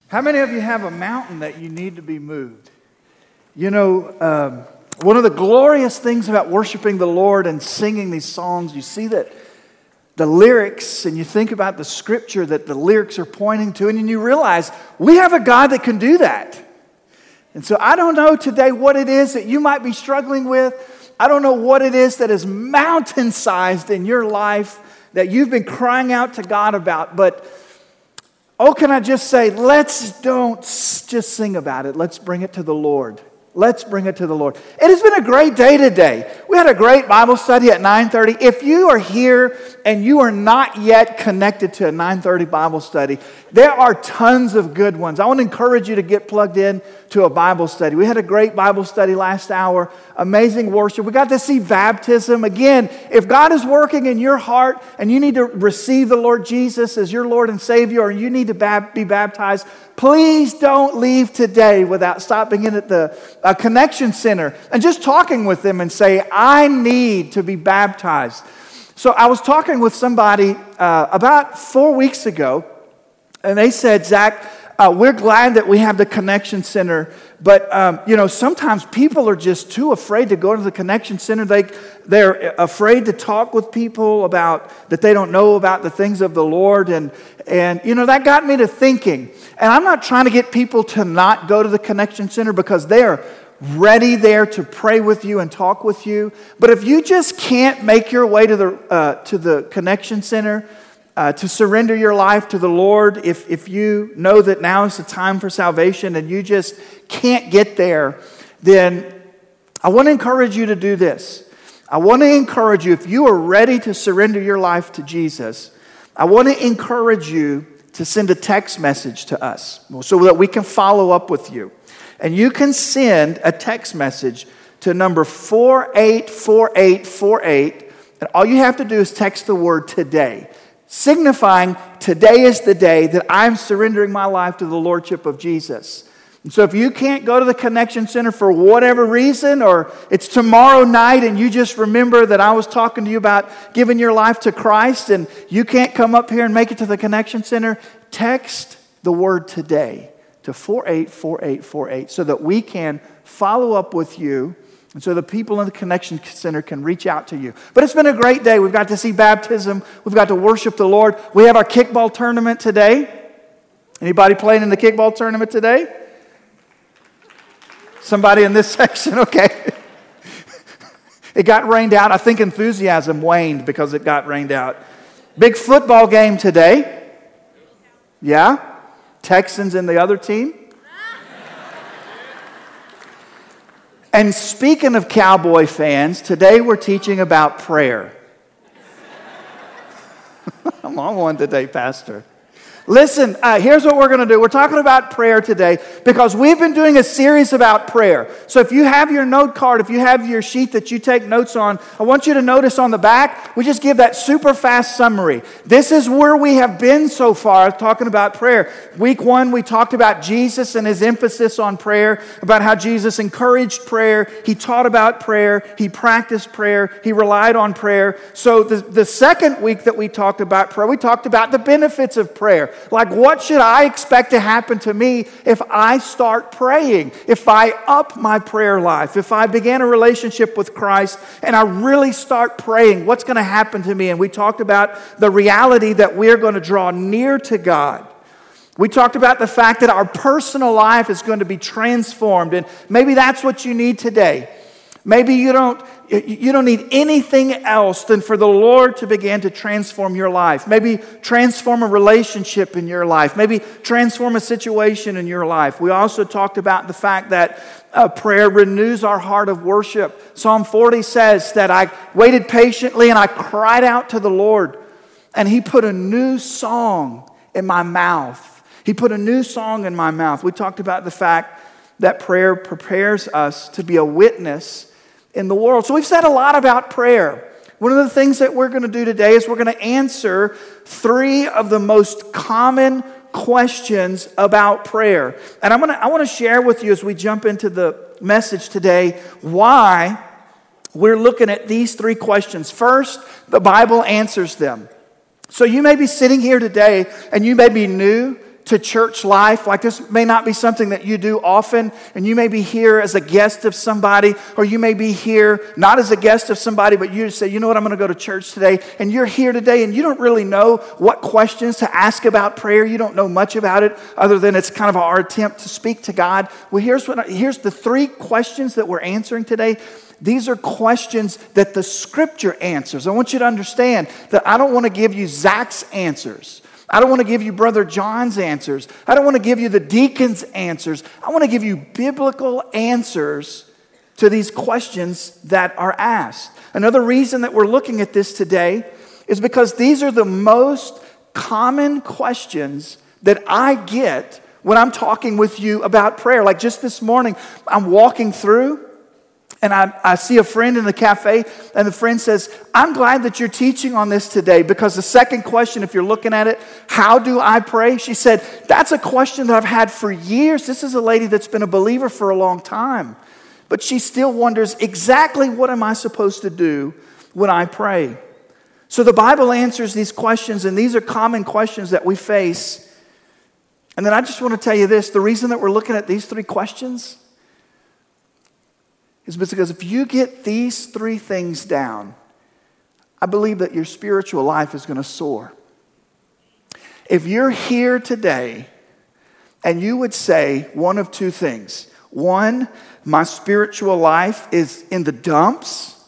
How many of you have a mountain that you need to be moved? You know, one of the glorious things about worshiping the Lord and singing these songs, you see that the lyrics, and you think about the scripture that the lyrics are pointing to, and you realize we have a God that can do that. And so I don't know today what it is that you might be struggling with. I don't know what it is that is mountain-sized in your life that you've been crying out to God about, but oh, can I just say, let's don't just sing about it. Let's bring it to the Lord. Let's bring it to the Lord. It has been a great day today. We had a great Bible study at 9:30. If you are here and you are not yet connected to a 9:30 Bible study, there are tons of good ones. I want to encourage you to get plugged in to a Bible study. We had a great Bible study last hour. Amazing worship. We got to see baptism. Again, if God is working in your heart and you need to receive the Lord Jesus as your Lord and Savior, or you need to be baptized, please don't leave today without stopping in at the Connection Center and just talking with them and say, I need to be baptized. So I was talking with somebody about 4 weeks ago, and they said, Zach, we're glad that we have the Connection Center, but sometimes people are just too afraid to go to the Connection Center. They're afraid to talk with people about that they don't know about the things of the Lord, and that got me to thinking. And I'm not trying to get people to not go to the Connection Center because they're ready there to pray with you and talk with you. But if you just can't make your way to the Connection Center, to surrender your life to the Lord, if you know that now is the time for salvation and you just can't get there, then I want to encourage you to do this. I want to encourage you, if you are ready to surrender your life to Jesus, I want to encourage you to send a text message to us so that we can follow up with you. And you can send a text message to number 484848, and all you have to do is text the word today, signifying today is the day that I'm surrendering my life to the Lordship of Jesus. And so if you can't go to the Connection Center for whatever reason, or it's tomorrow night and you just remember that I was talking to you about giving your life to Christ and you can't come up here and make it to the Connection Center, text the word today to 484848 so that we can follow up with you and so the people in the Connection Center can reach out to you. But it's been a great day. We've got to see baptism. We've got to worship the Lord. We have our kickball tournament today. Anybody playing in the kickball tournament today? Somebody in this section? Okay. It got rained out. I think enthusiasm waned because it got rained out. Big football game today. Yeah? Texans and the other team. And speaking of Cowboy fans, today we're teaching about prayer. I'm on one today, Pastor. Listen, here's what we're going to do. We're talking about prayer today because we've been doing a series about prayer. So if you have your note card, if you have your sheet that you take notes on, I want you to notice on the back, we just give that super fast summary. This is where we have been so far talking about prayer. Week 1, we talked about Jesus and his emphasis on prayer, about how Jesus encouraged prayer. He taught about prayer. He practiced prayer. He relied on prayer. So the second week that we talked about prayer, we talked about the benefits of prayer. Like, what should I expect to happen to me if I start praying? If I up my prayer life? If I begin a relationship with Christ and I really start praying, what's going to happen to me? And we talked about the reality that we're going to draw near to God. We talked about the fact that our personal life is going to be transformed. And maybe that's what you need today. Maybe you don't need anything else than for the Lord to begin to transform your life. Maybe transform a relationship in your life. Maybe transform a situation in your life. We also talked about the fact that prayer renews our heart of worship. Psalm 40 says that I waited patiently and I cried out to the Lord, and He put a new song in my mouth. He put a new song in my mouth. We talked about the fact that prayer prepares us to be a witness in the world. So we've said a lot about prayer. One of the things that we're going to do today is we're going to answer 3 of the most common questions about prayer. And I want to share with you as we jump into the message today why we're looking at these 3 questions. First, the Bible answers them. So you may be sitting here today and you may be new to church life. Like this may not be something that you do often, and you may be here as a guest of somebody, or you may be here not as a guest of somebody, but you say, you know what, I'm going to go to church today, and you're here today, and you don't really know what questions to ask about prayer. You don't know much about it, other than it's kind of our attempt to speak to God. Well, here's the 3 questions that we're answering today. These are questions that the Scripture answers. I want you to understand that I don't want to give you Zach's answers. I don't want to give you Brother John's answers. I don't want to give you the deacon's answers. I want to give you biblical answers to these questions that are asked. Another reason that we're looking at this today is because these are the most common questions that I get when I'm talking with you about prayer. Like just this morning, I'm walking through, and I see a friend in the cafe, and the friend says, I'm glad that you're teaching on this today, because the second question, if you're looking at it, how do I pray? She said, that's a question that I've had for years. This is a lady that's been a believer for a long time, but she still wonders exactly what am I supposed to do when I pray? So the Bible answers these questions, and these are common questions that we face. And then I just want to tell you this, the reason that we're looking at these 3 questions is because if you get these 3 things down, I believe that your spiritual life is going to soar. If you're here today and you would say one of 2 things. 1, my spiritual life is in the dumps,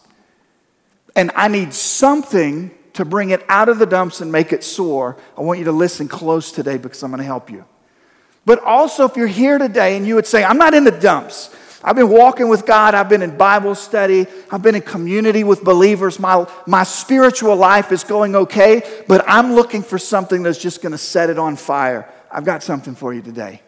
and I need something to bring it out of the dumps and make it soar. I want you to listen close today, because I'm going to help you. But also, if you're here today and you would say, I'm not in the dumps. I've been walking with God. I've been in Bible study. I've been in community with believers. My spiritual life is going okay, but I'm looking for something that's just going to set it on fire. I've got something for you today.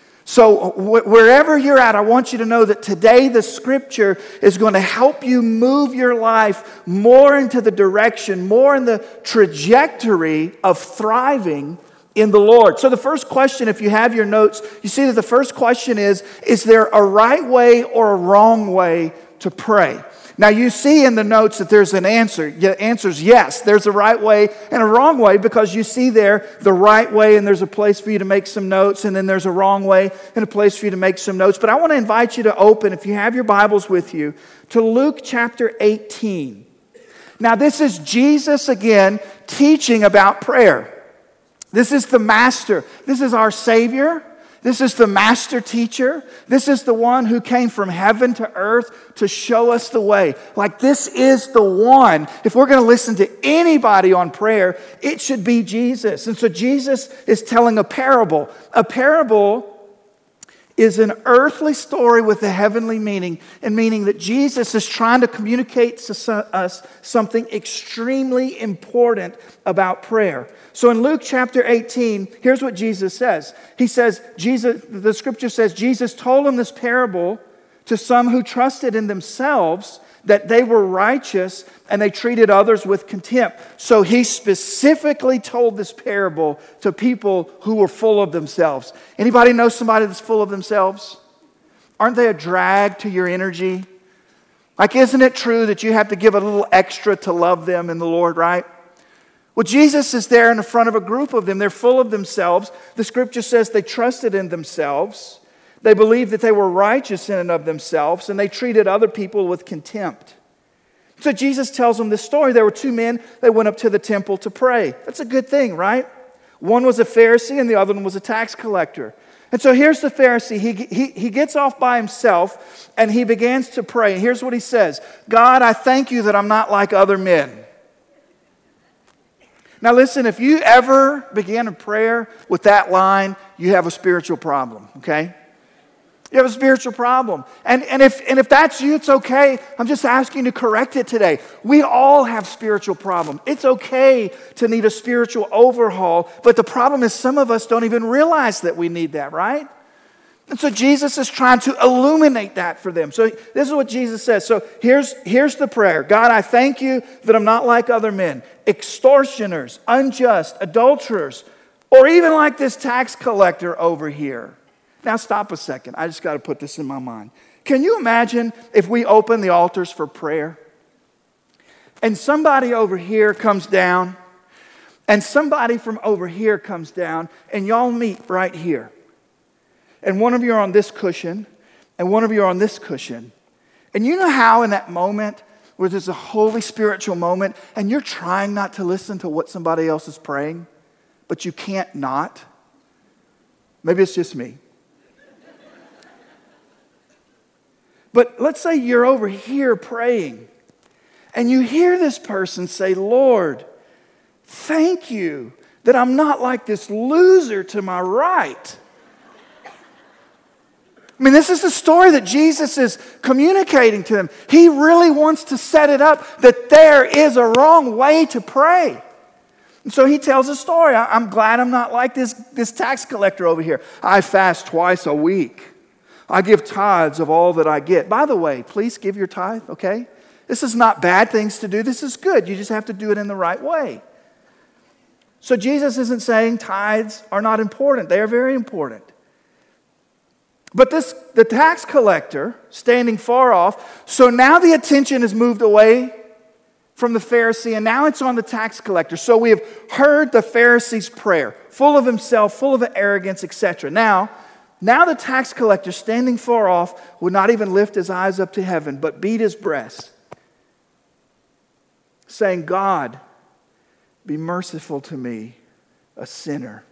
So wherever you're at, I want you to know that today the Scripture is going to help you move your life more into the direction, more in the trajectory of thriving in the Lord. So the first question, if you have your notes, you see that the first question is there a right way or a wrong way to pray? Now you see in the notes that there's an answer. The answer is yes, there's a right way and a wrong way, because you see there the right way, and there's a place for you to make some notes, and then there's a wrong way and a place for you to make some notes. But I want to invite you to open, if you have your Bibles with you, to Luke chapter 18. Now this is Jesus again teaching about prayer. This is the Master. This is our Savior. This is the Master Teacher. This is the one who came from heaven to earth to show us the way. Like, this is the one. If we're going to listen to anybody on prayer, it should be Jesus. And so Jesus is telling a parable. A parable is an earthly story with a heavenly meaning, and meaning that Jesus is trying to communicate to us something extremely important about prayer. So in Luke chapter 18, here's what Jesus says. He says, the Scripture says, Jesus told him this parable to some who trusted in themselves that they were righteous, and they treated others with contempt. So he specifically told this parable to people who were full of themselves. Anybody know somebody that's full of themselves? Aren't they a drag to your energy? Like, isn't it true that you have to give a little extra to love them in the Lord, right? Well, Jesus is there in the front of a group of them. They're full of themselves. The Scripture says they trusted in themselves. They believed that they were righteous in and of themselves, and they treated other people with contempt. So Jesus tells them this story. There were 2 men that went up to the temple to pray. That's a good thing, right? One was a Pharisee and the other one was a tax collector. And so here's the Pharisee. He gets off by himself and he begins to pray. And here's what he says. God, I thank you that I'm not like other men. Now listen, if you ever begin a prayer with that line, you have a spiritual problem, okay? You have a spiritual problem. And if that's you, it's okay. I'm just asking you to correct it today. We all have spiritual problems. It's okay to need a spiritual overhaul, but the problem is some of us don't even realize that we need that, right? And so Jesus is trying to illuminate that for them. So this is what Jesus says. So here's the prayer. God, I thank you that I'm not like other men, extortioners, unjust, adulterers, or even like this tax collector over here. Now stop a second. I just got to put this in my mind. Can you imagine if we open the altars for prayer and somebody over here comes down and somebody from over here comes down, and y'all meet right here. And one of you are on this cushion, and one of you are on this cushion. And you know how in that moment, where there's a holy spiritual moment, and you're trying not to listen to what somebody else is praying, but you can't not? Maybe it's just me. But let's say you're over here praying, and you hear this person say, Lord, thank you that I'm not like this loser to my right. I mean, this is the story that Jesus is communicating to them. He really wants to set it up that there is a wrong way to pray. And so he tells a story. I'm glad I'm not like this tax collector over here. I fast twice a week. I give tithes of all that I get. By the way, please give your tithe, okay? This is not bad things to do. This is good. You just have to do it in the right way. So Jesus isn't saying tithes are not important. They are very important. But the tax collector, standing far off, so now the attention is moved away from the Pharisee, and now it's on the tax collector. So we have heard the Pharisee's prayer, full of himself, full of arrogance, etc. Now the tax collector, standing far off, would not even lift his eyes up to heaven, but beat his breast, saying, God, be merciful to me, a sinner.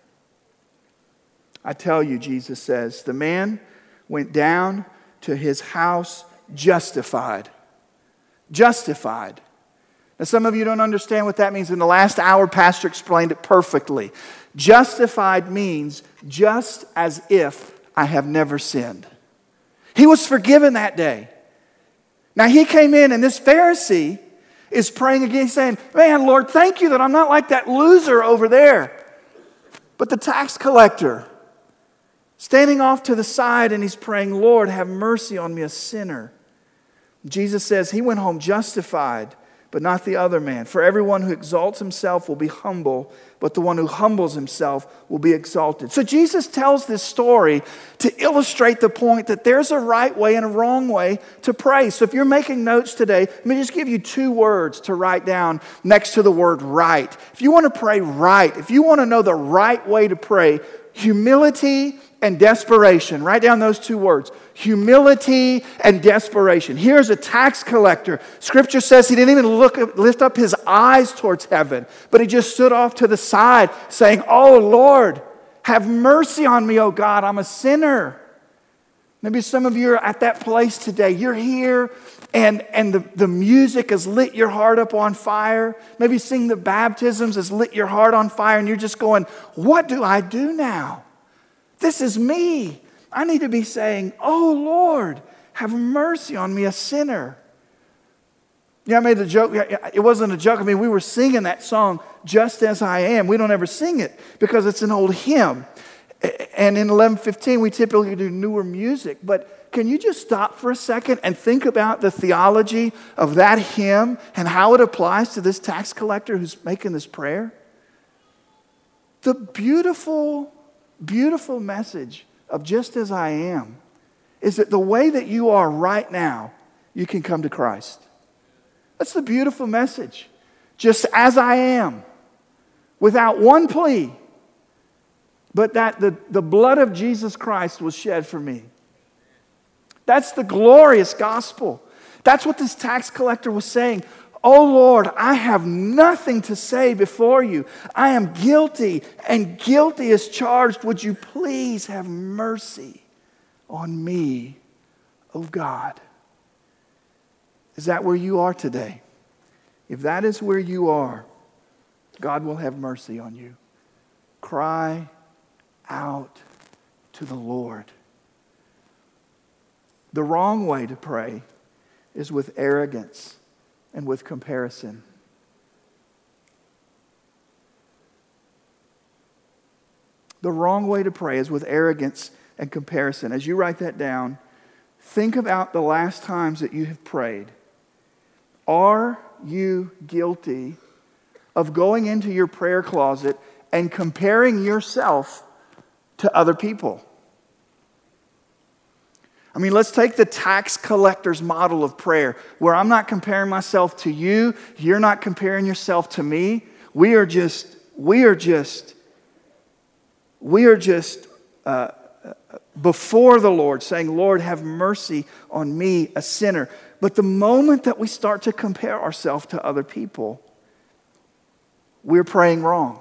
I tell you, Jesus says, the man went down to his house justified. Justified. Now, some of you don't understand what that means. In the last hour, Pastor explained it perfectly. Justified means just as if I have never sinned. He was forgiven that day. Now, he came in, and this Pharisee is praying again, saying, man, Lord, thank you that I'm not like that loser over there. But the tax collector, standing off to the side, and he's praying, Lord, have mercy on me, a sinner. Jesus says he went home justified, but not the other man. For everyone who exalts himself will be humble, but the one who humbles himself will be exalted. So Jesus tells this story to illustrate the point that there's a right way and a wrong way to pray. So if you're making notes today, let me just give you 2 words to write down next to the word right. If you want to pray right, if you want to know the right way to pray, humility and desperation. Write down those 2 words. Humility and desperation. Here's a tax collector. Scripture says he didn't even lift up his eyes towards heaven, but he just stood off to the side saying, oh Lord, have mercy on me, oh God, I'm a sinner. Maybe some of you are at that place today. You're here and the music has lit your heart up on fire. Maybe singing the baptisms has lit your heart on fire, and you're just going, what do I do now? This is me. I need to be saying, oh Lord, have mercy on me, a sinner. Yeah, I made the joke. It wasn't a joke. I mean, we were singing that song, Just As I Am. We don't ever sing it because it's an old hymn. And in 11:15, we typically do newer music. But can you just stop for a second and think about the theology of that hymn and how it applies to this tax collector who's making this prayer? The beautiful message of Just As I Am is that the way that you are right now, you can come to Christ. That's the beautiful message. Just as I am, without one plea, but that the blood of Jesus Christ was shed for me. That's the glorious gospel. That's what this tax collector was saying. Oh Lord, I have nothing to say before you. I am guilty, and guilty is charged. Would you please have mercy on me, oh God? Is that where you are today? If that is where you are, God will have mercy on you. Cry out to the Lord. The wrong way to pray is with arrogance and with comparison. The wrong way to pray is with arrogance and comparison. As you write that down, think about the last times that you have prayed. Are you guilty of going into your prayer closet and comparing yourself to other people? I mean, let's take the tax collector's model of prayer, where I'm not comparing myself to you, you're not comparing yourself to me. We are just we are just before the Lord saying, Lord, have mercy on me, a sinner. But the moment that we start to compare ourselves to other people, we're praying wrong.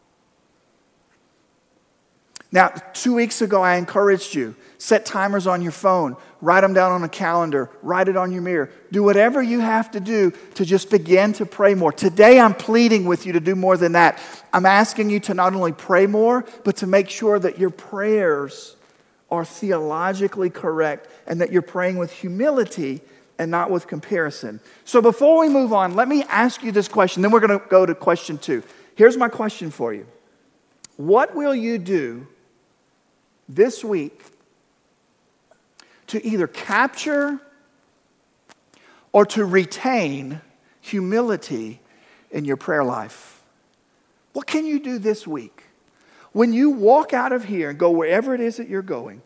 Now, 2 weeks ago, I encouraged you, set timers on your phone, write them down on a calendar, write it on your mirror. Do whatever you have to do to just begin to pray more. Today, I'm pleading with you to do more than that. I'm asking you to not only pray more, but to make sure that your prayers are theologically correct and that you're praying with humility and not with comparison. So before we move on, let me ask you this question. Then we're going to go to question 2. Here's my question for you. What will you do this week to either capture or to retain humility in your prayer life? What can you do this week? When you walk out of here and go wherever it is that you're going,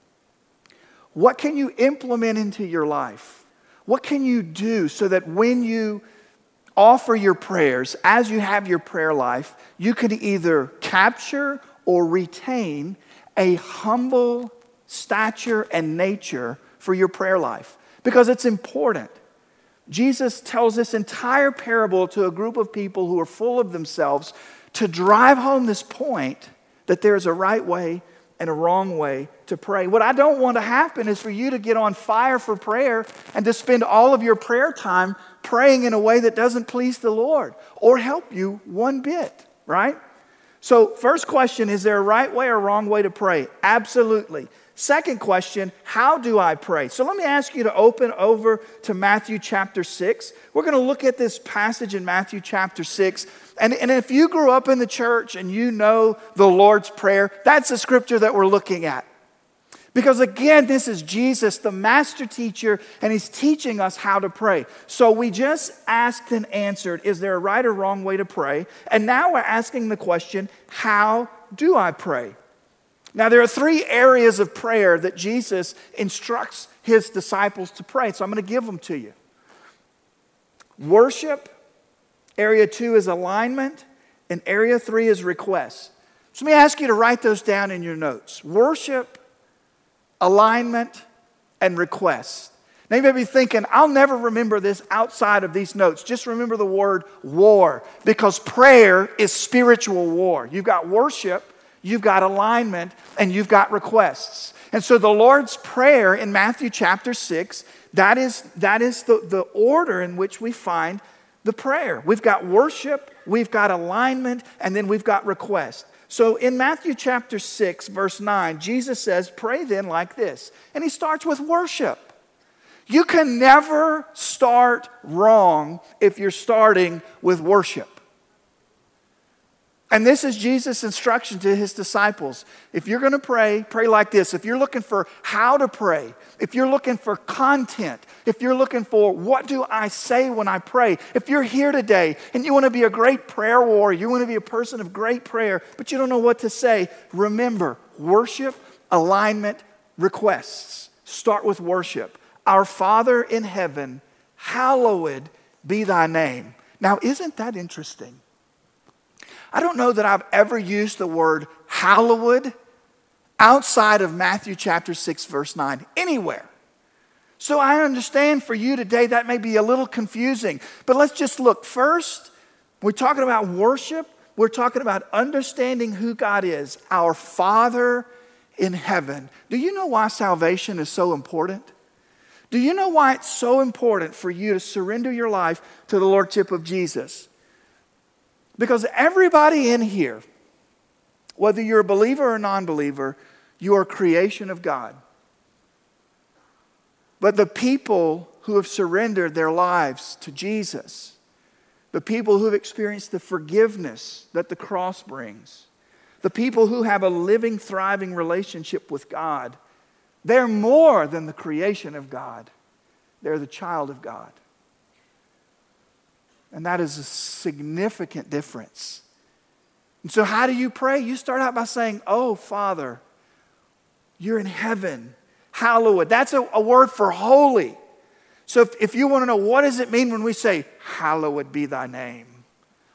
what can you implement into your life? What can you do so that when you offer your prayers, as you have your prayer life, you can either capture or retain a humble stature and nature for your prayer life? Because it's important. Jesus tells this entire parable to a group of people who are full of themselves to drive home this point that there's a right way and a wrong way to pray. What I don't want to happen is for you to get on fire for prayer and to spend all of your prayer time praying in a way that doesn't please the Lord or help you one bit, right? So first question, is there a right way or wrong way to pray? Absolutely. Second question, how do I pray? So let me ask you to open over to Matthew chapter 6. We're going to look at this passage in Matthew chapter 6. And if you grew up in the church and you know the Lord's Prayer, that's the scripture that we're looking at. Because again, this is Jesus, the master teacher, and he's teaching us how to pray. So we just asked and answered, is there a right or wrong way to pray? And now we're asking the question, how do I pray? Now there are 3 areas of prayer that Jesus instructs his disciples to pray. So I'm going to give them to you. Worship. Area 2 is alignment. And area 3 is request. So let me ask you to write those down in your notes. Worship, alignment, and request. Now you may be thinking, I'll never remember this outside of these notes. Just remember the word war, because prayer is spiritual war. You've got worship, you've got alignment, and you've got requests. And so the Lord's Prayer in Matthew chapter 6, that is the order in which we find the prayer. We've got worship, we've got alignment, and then we've got request. So in Matthew chapter 6, verse 9, Jesus says, pray then like this. And he starts with worship. You can never start wrong if you're starting with worship. And this is Jesus' instruction to his disciples. If you're going to pray, pray like this. If you're looking for how to pray, if you're looking for content, if you're looking for what do I say when I pray, if you're here today and you want to be a great prayer warrior, you want to be a person of great prayer, but you don't know what to say, remember, worship, alignment, requests. Start with worship. Our Father in heaven, hallowed be thy name. Now, isn't that interesting? I don't know that I've ever used the word hallowed outside of Matthew chapter 6, verse 9, anywhere. So I understand for you today that may be a little confusing, but let's just look. First, we're talking about worship. We're talking about understanding who God is, our Father in heaven. Do you know why salvation is so important? Do you know why it's so important for you to surrender your life to the Lordship of Jesus? Because everybody in here, whether you're a believer or non-believer, you are a creation of God. But the people who have surrendered their lives to Jesus, the people who have experienced the forgiveness that the cross brings, the people who have a living, thriving relationship with God, they're more than the creation of God. They're the child of God. And that is a significant difference. And so how do you pray? You start out by saying, oh, Father, you're in heaven. Hallowed. That's a word for holy. So if you want to know what does it mean when we say, hallowed be thy name.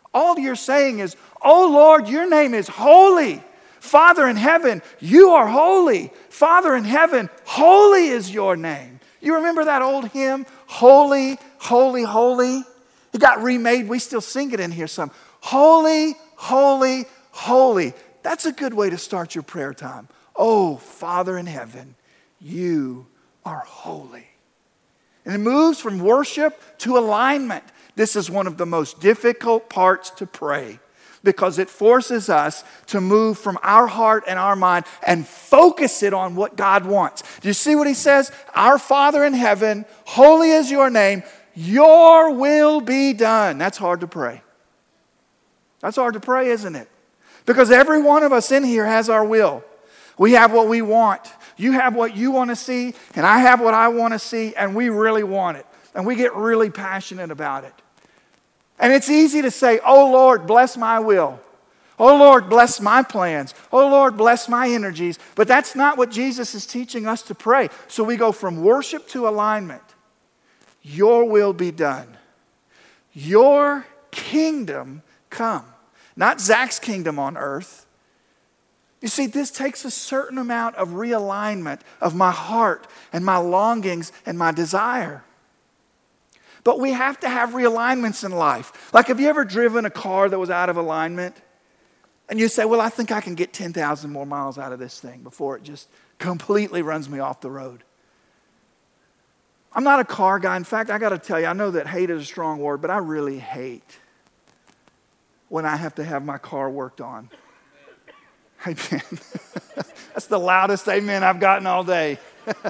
All you're saying is, oh Lord, your name is holy. Father in heaven, you are holy. Father in heaven, holy is your name. You remember that old hymn, Holy, Holy, Holy? It got remade. We still sing it in here some. Holy, holy, holy. That's a good way to start your prayer time. Oh, Father in heaven, you are holy. And it moves from worship to alignment. This is one of the most difficult parts to pray because it forces us to move from our heart and our mind and focus it on what God wants. Do you see what he says? Our Father in heaven, holy is your name, your will be done. That's hard to pray. That's hard to pray, isn't it? Because every one of us in here has our will. We have what we want. You have what you want to see, and I have what I want to see, and we really want it. And we get really passionate about it. And it's easy to say, oh Lord, bless my will. Oh Lord, bless my plans. Oh Lord, bless my energies. But that's not what Jesus is teaching us to pray. So we go from worship to alignment. Your will be done. Your kingdom come. Not Zach's kingdom on earth. You see, this takes a certain amount of realignment of my heart and my longings and my desire. But we have to have realignments in life. Like, have you ever driven a car that was out of alignment? And you say, well, I think I can get 10,000 more miles out of this thing before it just completely runs me off the road. I'm not a car guy. In fact, I got to tell you, I know that hate is a strong word, but I really hate when I have to have my car worked on. Amen. That's the loudest amen I've gotten all day.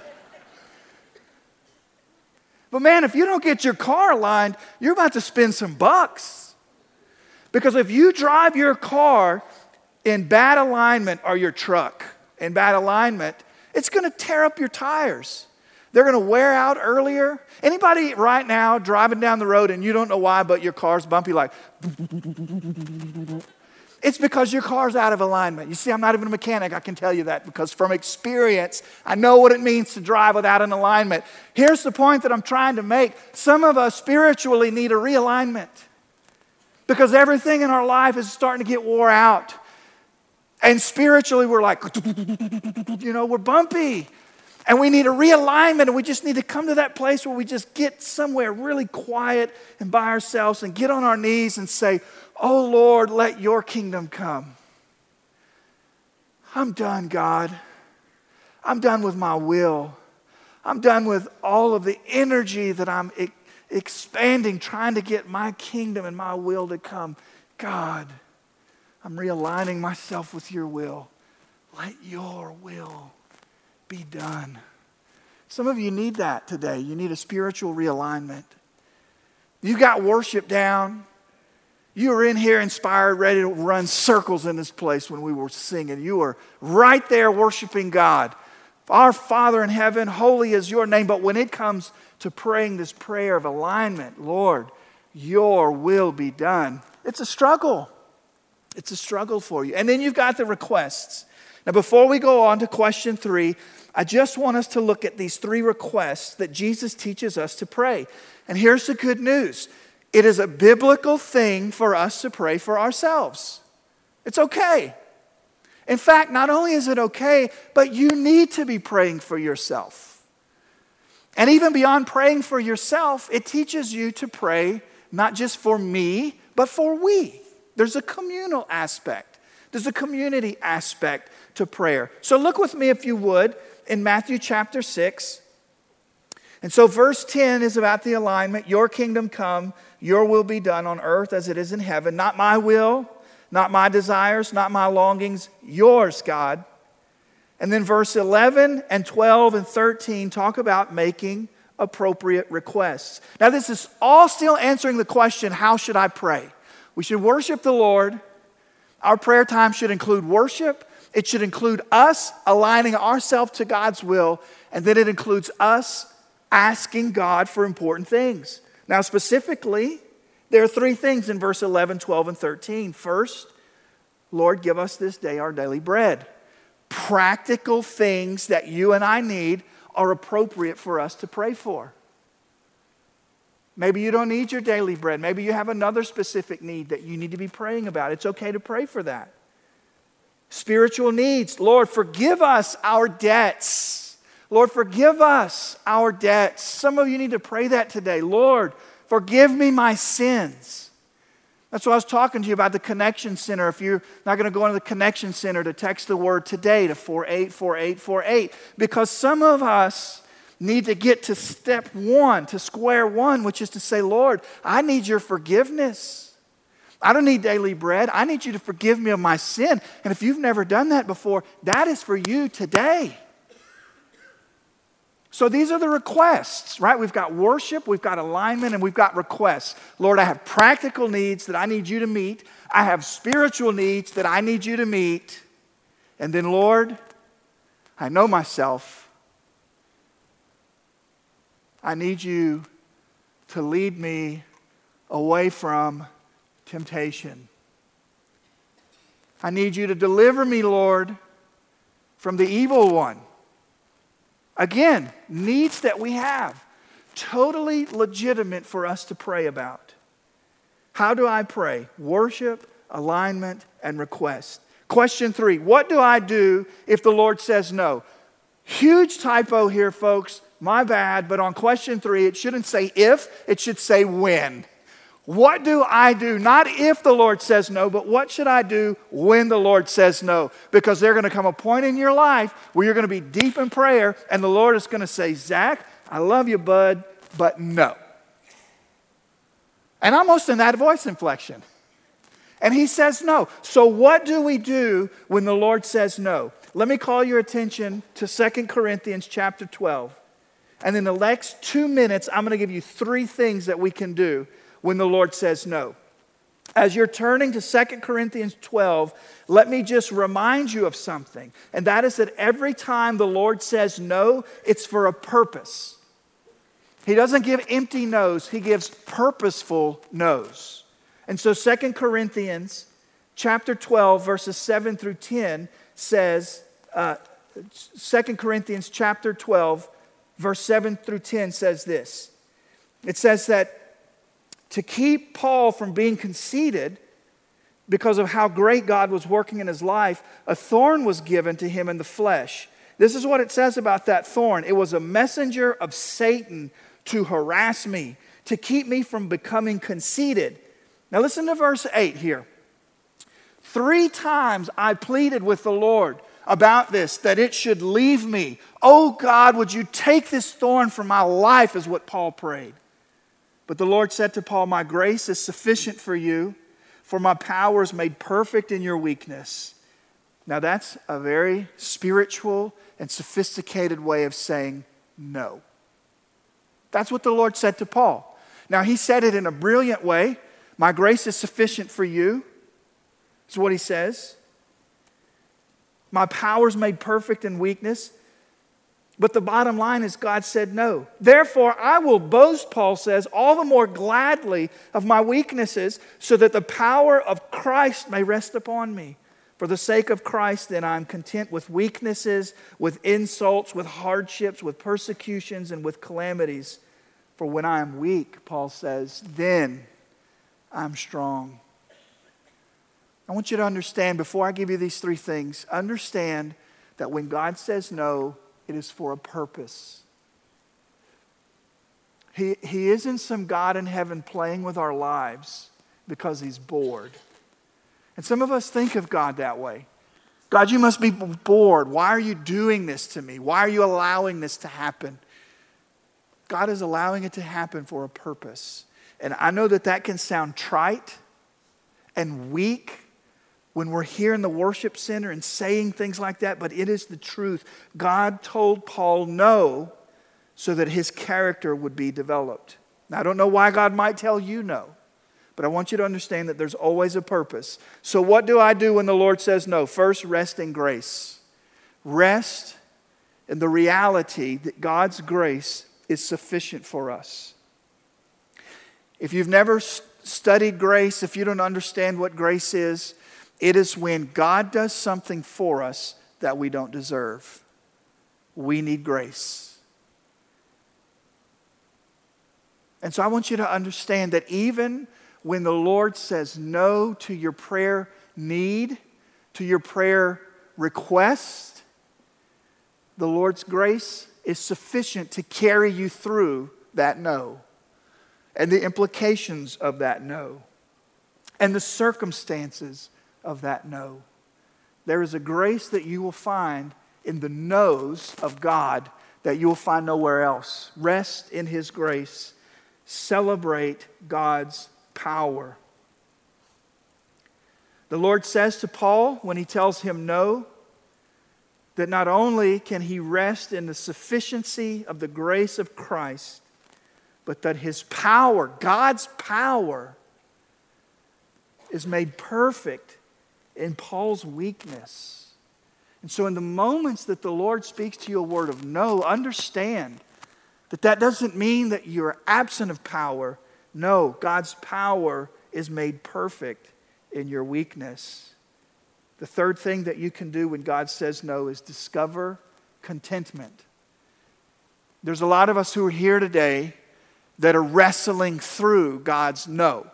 But man, if you don't get your car aligned, you're about to spend some bucks. Because if you drive your car in bad alignment, or your truck in bad alignment, it's going to tear up your tires. They're going to wear out earlier. Anybody right now driving down the road and you don't know why, but your car's bumpy like... It's because your car's out of alignment. You see, I'm not even a mechanic. I can tell you that because from experience, I know what it means to drive without an alignment. Here's the point that I'm trying to make. Some of us spiritually need a realignment because everything in our life is starting to get wore out. And spiritually, we're like, we're bumpy. And we need a realignment, and we just need to come to that place where we just get somewhere really quiet and by ourselves and get on our knees and say, oh Lord, let your kingdom come. I'm done, God. I'm done with my will. I'm done with all of the energy that I'm expanding, trying to get my kingdom and my will to come. God, I'm realigning myself with your will. Let your will be done. Some of you need that today. You need a spiritual realignment. You got worship down. You were in here inspired, ready to run circles in this place when we were singing. You were right there worshiping God. Our Father in heaven, holy is your name. But when it comes to praying this prayer of alignment, Lord, your will be done. It's a struggle. It's a struggle for you. And then you've got the requests. Now, before we go on to question 3, I just want us to look at these 3 requests that Jesus teaches us to pray. And here's the good news. It is a biblical thing for us to pray for ourselves. It's okay. In fact, not only is it okay, but you need to be praying for yourself. And even beyond praying for yourself, it teaches you to pray not just for me, but for we. There's a communal aspect. There's a community aspect to prayer. So look with me, if you would, in Matthew chapter 6. And so verse 10 is about the alignment. Your kingdom come, your will be done on earth as it is in heaven. Not my will, not my desires, not my longings, yours, God. And then verse 11 and 12 and 13 talk about making appropriate requests. Now this is all still answering the question, how should I pray? We should worship the Lord. Our prayer time should include worship. It should include us aligning ourselves to God's will. And then it includes us asking God for important things. Now specifically, there are 3 things in verse 11, 12, and 13. First, Lord, give us this day our daily bread. Practical things that you and I need are appropriate for us to pray for. Maybe you don't need your daily bread. Maybe you have another specific need that you need to be praying about. It's okay to pray for that. Spiritual needs. Lord, forgive us our debts. Lord, forgive us our debts. Some of you need to pray that today. Lord, forgive me my sins. That's what I was talking to you about the Connection Center. If you're not going to go into the Connection Center, to text the word today to 484848. Because some of us need to get to step one, to square one, which is to say, Lord, I need your forgiveness. I don't need daily bread. I need you to forgive me of my sin. And if you've never done that before, that is for you today. So these are the requests, right? We've got worship, we've got alignment, and we've got requests. Lord, I have practical needs that I need you to meet. I have spiritual needs that I need you to meet. And then, Lord, I know myself. I need you to lead me away from temptation. I need you to deliver me, Lord, from the evil one. Again, needs that we have, totally legitimate for us to pray about. How do I pray? Worship, alignment, and request. Question 3, what do I do if the Lord says no? Huge typo here, folks. My bad, but on question 3, it shouldn't say if, it should say when. What do I do? Not if the Lord says no, but what should I do when the Lord says no? Because there's going to come a point in your life where you're going to be deep in prayer and the Lord is going to say, Zach, I love you, bud, but no. And almost in that voice inflection. And he says no. So what do we do when the Lord says no? Let me call your attention to 2 Corinthians chapter 12. And in the next 2 minutes, I'm going to give you 3 things that we can do when the Lord says no. As you're turning to 2 Corinthians 12, let me just remind you of something. And that is that every time the Lord says no, it's for a purpose. He doesn't give empty no's. He gives purposeful no's. And so 2 Corinthians chapter 12, verses 7 through 10 says, 2 Corinthians chapter 12, verse 7 through 10 says this. It says that to keep Paul from being conceited because of how great God was working in his life, a thorn was given to him in the flesh. This is what it says about that thorn. It was a messenger of Satan to harass me, to keep me from becoming conceited. Now listen to verse 8 here. 3 times I pleaded with the Lord about this, that it should leave me. Oh God, would you take this thorn from my life, is what Paul prayed. But the Lord said to Paul, my grace is sufficient for you, for my power is made perfect in your weakness. Now that's a very spiritual and sophisticated way of saying no. That's what the Lord said to Paul. Now he said it in a brilliant way. My grace is sufficient for you. That's what he says. My power is made perfect in weakness. But the bottom line is God said no. Therefore, I will boast, Paul says, all the more gladly of my weaknesses, so that the power of Christ may rest upon me. For the sake of Christ, then, I am content with weaknesses, with insults, with hardships, with persecutions, and with calamities. For when I am weak, Paul says, then I'm strong. I want you to understand, before I give you these 3 things, understand that when God says no, it is for a purpose. He isn't some God in heaven playing with our lives because he's bored. And some of us think of God that way. God, you must be bored. Why are you doing this to me? Why are you allowing this to happen? God is allowing it to happen for a purpose. And I know that that can sound trite and weak when we're here in the worship center and saying things like that, but it is the truth. God told Paul no so that his character would be developed. Now, I don't know why God might tell you no, but I want you to understand that there's always a purpose. So what do I do when the Lord says no? First, rest in grace. Rest in the reality that God's grace is sufficient for us. If you've never studied grace, if you don't understand what grace is, it is when God does something for us that we don't deserve. We need grace. And so I want you to understand that even when the Lord says no to your prayer need, to your prayer request, the Lord's grace is sufficient to carry you through that no and the implications of that no and the circumstances of that no. There is a grace that you will find in the no's of God that you will find nowhere else. Rest in His grace. Celebrate God's power. The Lord says to Paul when He tells him no, that not only can he rest in the sufficiency of the grace of Christ, but that His power, God's power, is made perfect in Paul's weakness. And so in the moments that the Lord speaks to you a word of no, understand that that doesn't mean that you're absent of power. No, God's power is made perfect in your weakness. The third thing that you can do when God says no is discover contentment. There's a lot of us who are here today that are wrestling through God's no.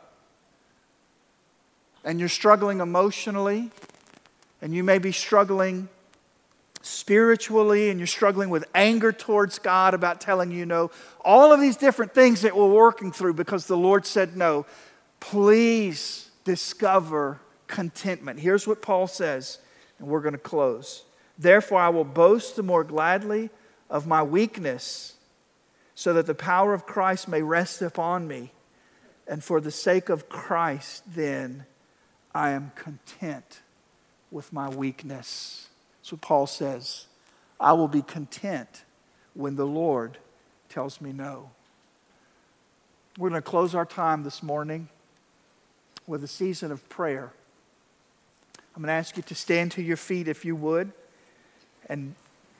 And you're struggling emotionally, and you may be struggling spiritually, and you're struggling with anger towards God about telling you no. All of these different things that we're working through because the Lord said no. Please discover contentment. Here's what Paul says, and we're going to close. Therefore, I will boast the more gladly of my weakness, so that the power of Christ may rest upon me. And for the sake of Christ, then, I am content with my weakness. That's what Paul says. I will be content when the Lord tells me no. We're going to close our time this morning with a season of prayer. I'm going to ask you to stand to your feet if you would and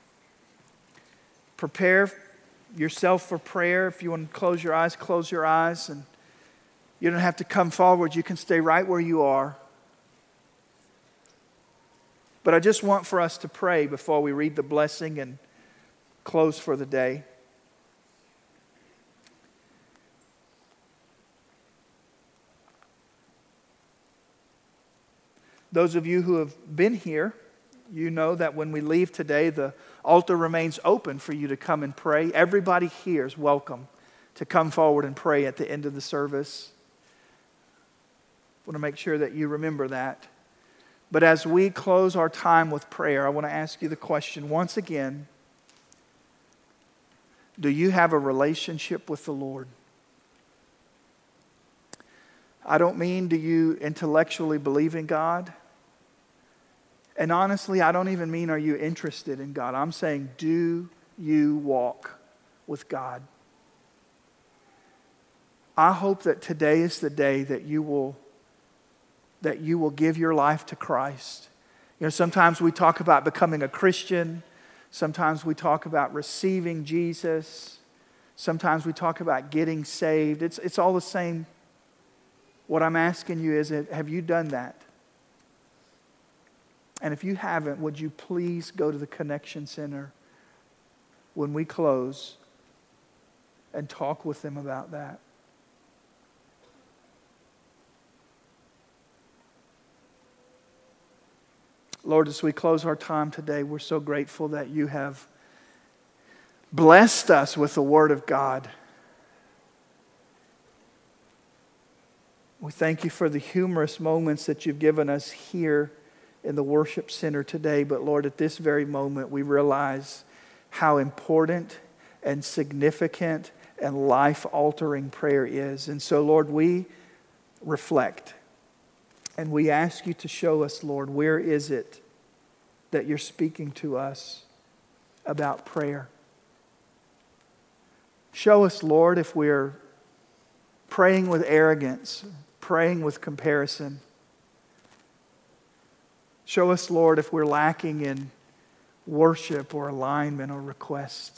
prepare yourself for prayer. If you want to close your eyes, and you don't have to come forward. You can stay right where you are. But I just want for us to pray before we read the blessing and close for the day. Those of you who have been here, you know that when we leave today, the altar remains open for you to come and pray. Everybody here is welcome to come forward and pray at the end of the service. I want to make sure that you remember that. But as we close our time with prayer, I want to ask you the question once again. Do you have a relationship with the Lord? I don't mean do you intellectually believe in God? And honestly, I don't even mean are you interested in God? I'm saying, do you walk with God? I hope that today is the day that you will give your life to Christ. You know, sometimes we talk about becoming a Christian. Sometimes we talk about receiving Jesus. Sometimes we talk about getting saved. It's all the same. What I'm asking you is, have you done that? And if you haven't, would you please go to the Connection Center when we close and talk with them about that? Lord, as we close our time today, we're so grateful that you have blessed us with the Word of God. We thank you for the humorous moments that you've given us here in the worship center today. But Lord, at this very moment, we realize how important and significant and life-altering prayer is. And so, Lord, we reflect. And we ask you to show us, Lord, where is it that you're speaking to us about prayer? Show us, Lord, if we're praying with arrogance, praying with comparison. Show us, Lord, if we're lacking in worship or alignment or request.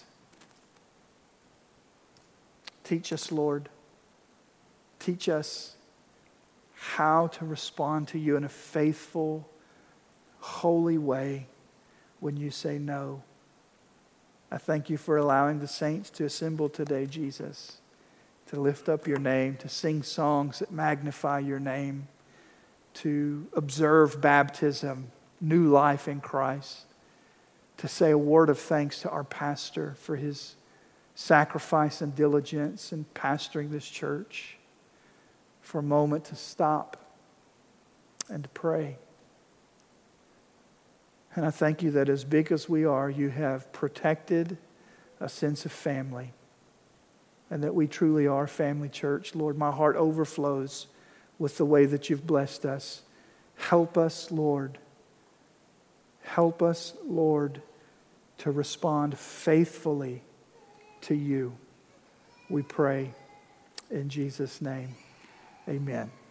Teach us, Lord. Teach us how to respond to you in a faithful, holy way when you say no. I thank you for allowing the saints to assemble today, Jesus. to lift up your name, to sing songs that magnify your name, to observe baptism, new life in Christ, to say a word of thanks to our pastor for his sacrifice and diligence in pastoring this church, for a moment to stop and to pray. And I thank you that as big as we are, you have protected a sense of family, and that we truly are family church. Lord, my heart overflows with the way that you've blessed us. Help us, Lord. Help us, Lord, to respond faithfully to you. We pray in Jesus' name. Amen.